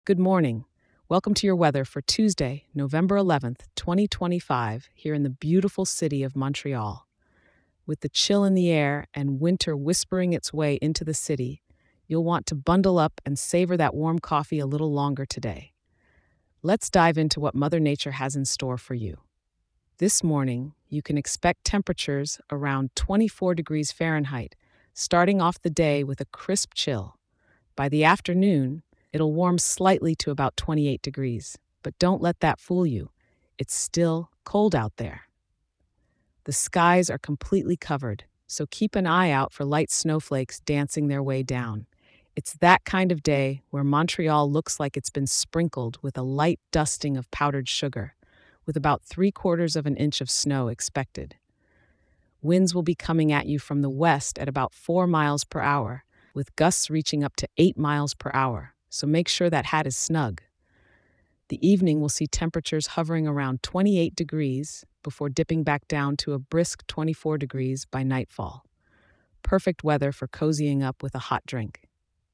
Good morning. Welcome to your weather for Tuesday, November 11th, 2025, here in the beautiful city of Montreal. With the chill in the air and winter whispering its way into the city, you'll want to bundle up and savor that warm coffee a little longer today. Let's dive into what Mother Nature has in store for you. This morning, you can expect temperatures around 24 degrees Fahrenheit, starting off the day with a crisp chill. By the afternoon, it'll warm slightly to about 28 degrees, but don't let that fool you. It's still cold out there. The skies are completely covered, so keep an eye out for light snowflakes dancing their way down. It's that kind of day where Montreal looks like it's been sprinkled with a light dusting of powdered sugar, with about 3/4 of an inch of snow expected. Winds will be coming at you from the west at about 4 miles per hour, with gusts reaching up to 8 miles per hour, so make sure that hat is snug. The evening will see temperatures hovering around 28 degrees before dipping back down to a brisk 24 degrees by nightfall. Perfect weather for cozying up with a hot drink.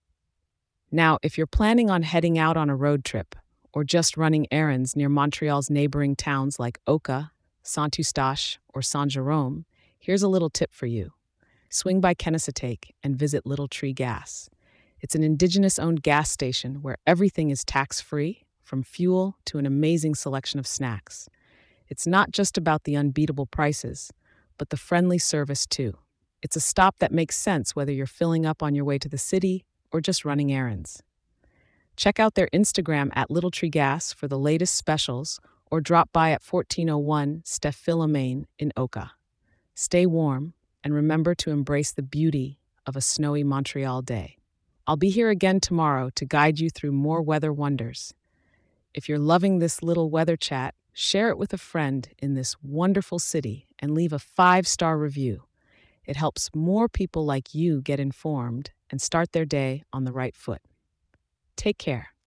Now, if you're planning on heading out on a road trip or just running errands near Montreal's neighboring towns like Oka, Saint-Eustache, or Saint-Jérôme, here's a little tip for you. Swing by Kennesatake and visit Little Tree Gas. It's an Indigenous-owned gas station where everything is tax-free, from fuel to an amazing selection of snacks. It's not just about the unbeatable prices, but the friendly service too. It's a stop that makes sense whether you're filling up on your way to the city or just running errands. Check out their Instagram at Little Tree Gas for the latest specials or drop by at 1401 Steph Philomene in Oka. Stay warm and remember to embrace the beauty of a snowy Montreal day. I'll be here again tomorrow to guide you through more weather wonders. If you're loving this little weather chat, share it with a friend in this wonderful city and leave a 5-star review. It helps more people like you get informed and start their day on the right foot. Take care.